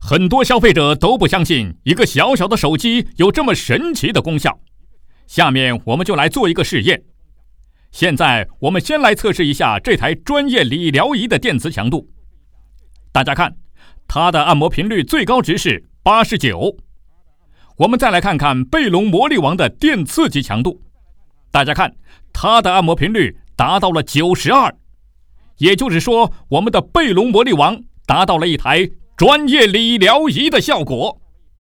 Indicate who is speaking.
Speaker 1: 很多消费者都不相信一个小小的手机有这么神奇的功效。下面我们就来做一个试验。现在我们先来测试一下这台专业理疗仪的电磁强度。大家看，它的按摩频率最高值是89。我们再来看看贝龙魔力王的电刺激强度。大家看，它的按摩频率达到了92。也就是说，我们的贝龙魔力王达到了一台专业理疗仪的效果。